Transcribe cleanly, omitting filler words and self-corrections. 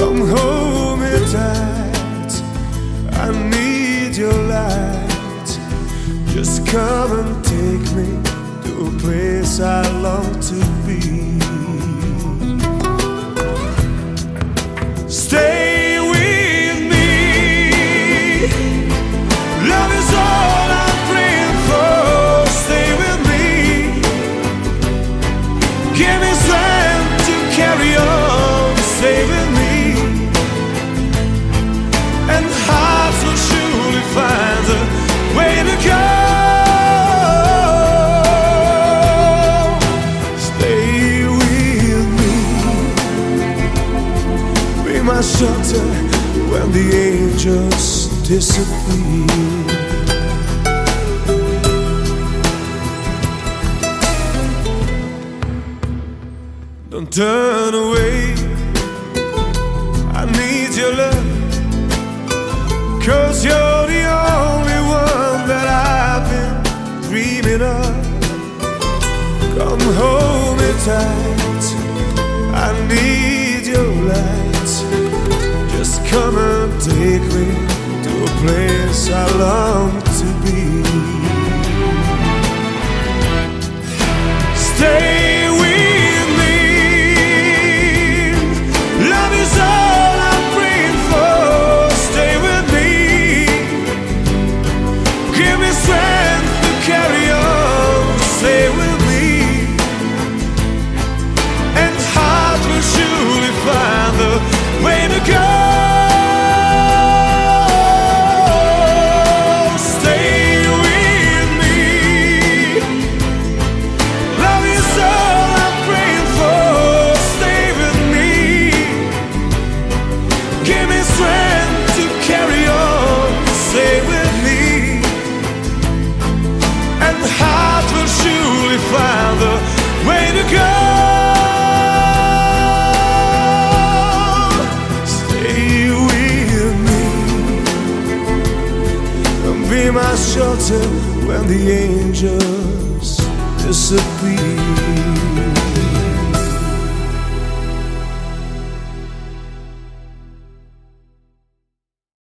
Come hold me tight, I need your light. Just come and take me to a place I long to be. Stay with me, love is all I'm praying for. Stay with me, give me strength to carry on. Stay with me, and hearts will surely find a way to go. Stay with me, be my shelter when the angels disappear. Don't turn away, I need your love, 'cause you're the only one that I've been dreaming of. Come hold me tight, I need your light. Just come and take me to a place I long to be. Stay with me, love is all I'm praying for. Stay with me, give me strength to carry on. Stay with me, and heart will surely find the way to go. Stay with me, love is all I'm praying for. Stay with me, give me strength to carry on. Stay with me, and the heart will surely find the way to go. Stay with me, and be my shelter when the angels disappear.